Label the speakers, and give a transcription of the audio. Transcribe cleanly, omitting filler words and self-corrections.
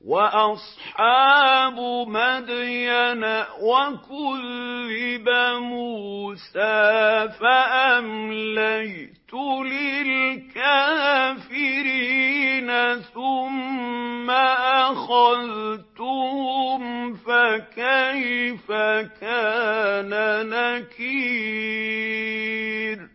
Speaker 1: وَأَصْحَابُ مَدْيَنَ وَكُذِّبَ مُوسَىٰ فَأَمْلَيْتُ لِلْكَافِرِينَ ثُمَّ أَخَذْتُهُمْ فَكَيْفَ كَانَ نَكِيرِ